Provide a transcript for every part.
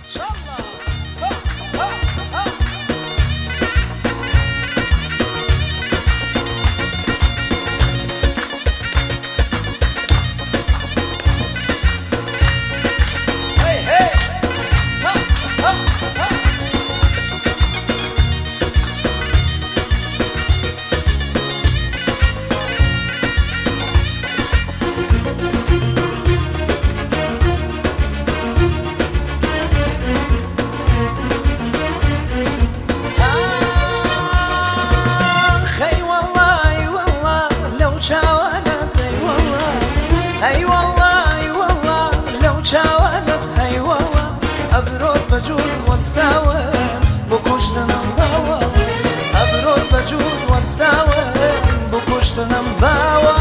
هاي والله لو شاولت هاي والله أبرد بجود والساوى بكشت نمباوى أبرد بجود والساوى بكشت نمباوى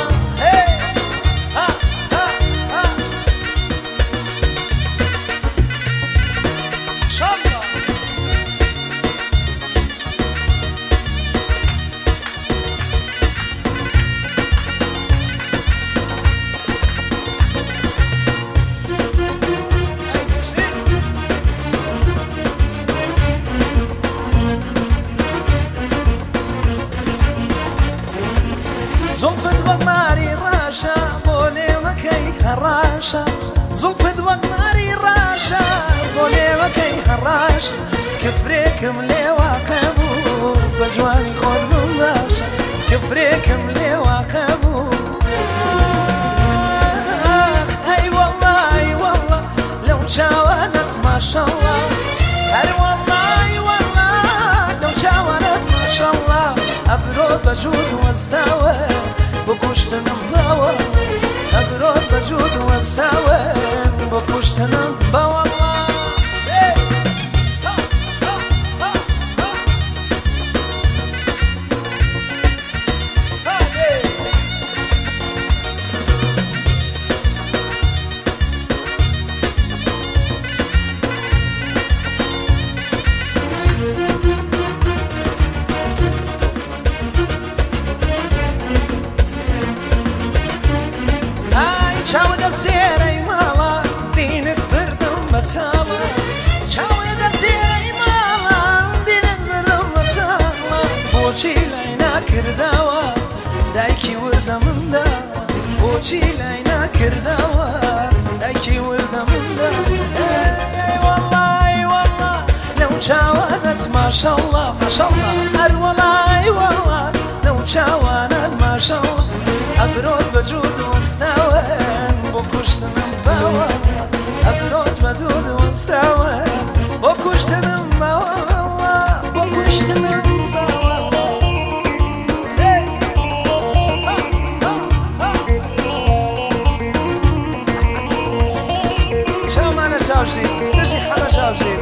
زلفت بقماري راشا بولي مكي هراشا زلفت بقماري راشا بولي مكي هراشا كفريكم لي واقبو بجواني خود بمباشا كفريكم لي واقبو هاي والله لو شاولت ما شاء الله هاي والله لو شاولت ما شاء الله أبرد بجود والساوى بكشت نمباوى أبرد بجود والساوى بكشت نمباوى شاود السيري مالا دينك بردم بتاما شاود السيري مالا دينك بردم بتاما بوشي لينا كرداوا دايكي وردا من دا بوشي لينا كرداوا دايكي وردا من دا والله لو شاودت ما شاء الله والله لو شاودت ما شاء الله أبرد بجود والساوى بكشت نمباوى أبرد بجود والساوى بكشت نمباوى بكشت نمباوى شو معنا شاوشي ليش حنا شاوشي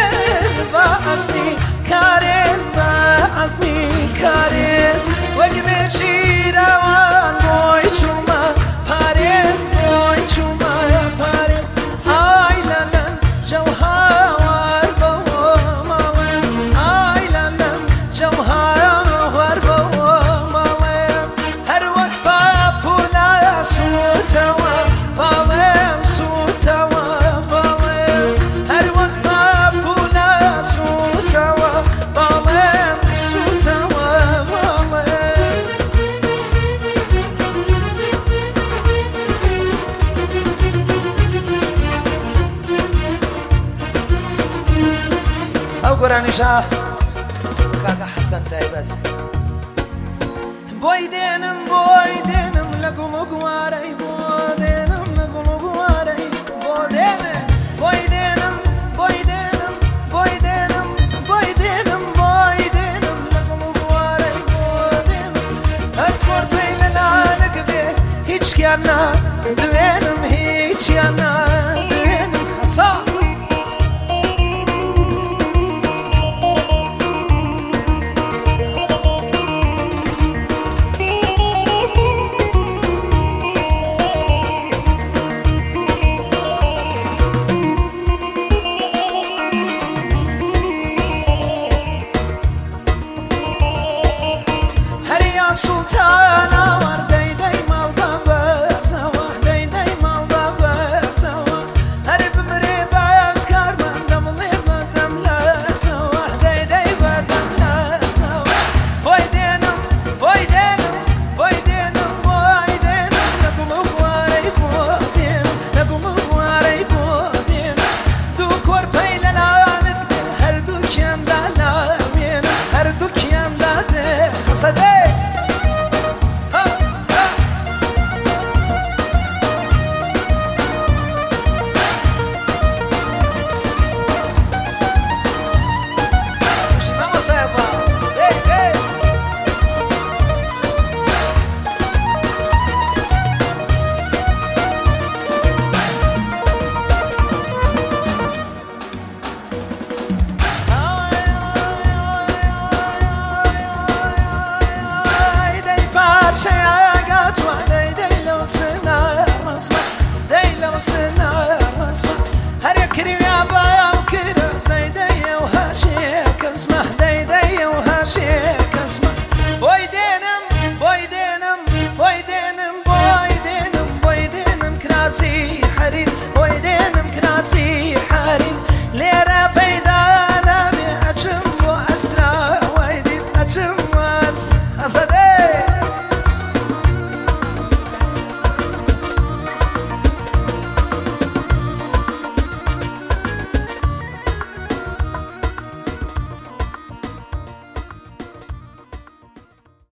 عزمي كاريز وقبل شیروان بوی چوما پاریس بوی چوما پاریس آی لالم جوهر بو مالم آی لالم جوهر بو مالم هر وقت با پولا سوتوا بالم سوتوا بالم هر وقت با پولا سوتوا بالم سوتوا بالم او قراني شاه كاكا حسن تايبت بويدينم لقم قواري بويدينم لقم قواري بويدينم لقم قواري بويدينم اكبر بين العالق بيه هيج كيانا دوينم هيج كيانا دوينم حصان سلطانا ور ديدي مالدا برزوا ديدي مالدا برزوا هري بمري بايت كارمن دملي بدم لزوا ديدي بدم لزوا بويدينم نقوم غواري بودين دو كور بيل العالم هر دو كيان دالامين هر دو كيان داده قصدي